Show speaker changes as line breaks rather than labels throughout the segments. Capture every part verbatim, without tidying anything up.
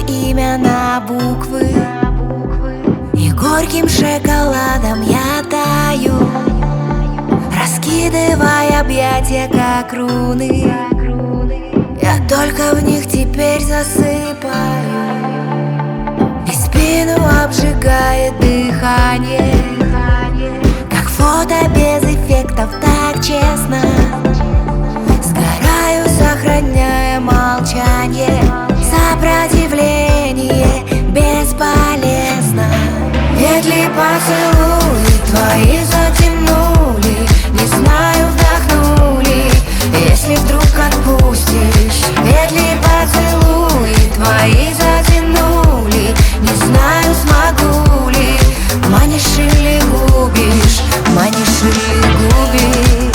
имя на буквы, и горьким шоколадом я таю, раскидывая объятия, как руны. Я только в них теперь засыпаю, и спину обжигает дыхание, как фото без эффектов, так честно. Сгораю, сохраняя молчание. Сопротивление бесполезно. Ведь ли поцелуи твои затянули, не знаю, вдохнули, если вдруг отпустишь. Ведь ли поцелуи твои затянули, не знаю, смогу ли. Манишь или губишь, манишь или губишь.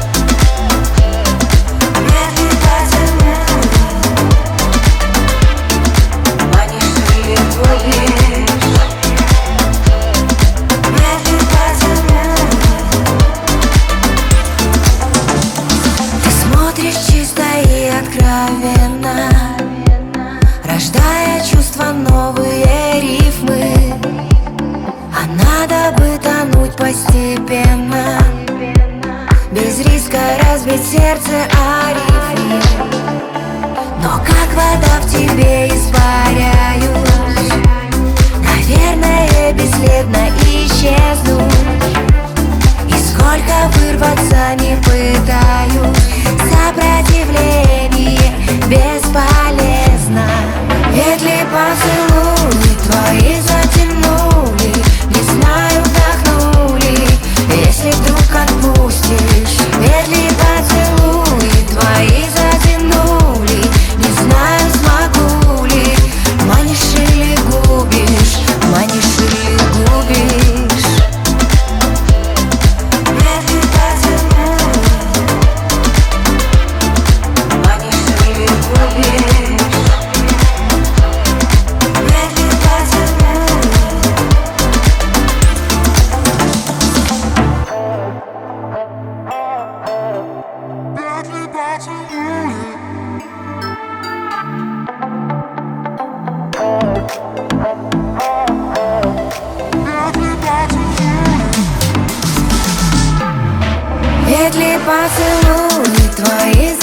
Чисто и откровенно, рождая чувства, новые рифмы. А надо бы тонуть постепенно, без риска разбить сердце о рифме. Но как вода в тебе испаряюсь, наверное, бесследно исчезну. И сколько вырваться не пытаюсь, сопротивление бесполезно. Ведь ли поцелуи твои затянули, не знаю, вдохнули, если вдруг отпустишь. Ведь ли поцелуи твои затянули, не знаю, смогу ли. Манишь или губишь, манишь или губишь. Ведь ли поцелуи твои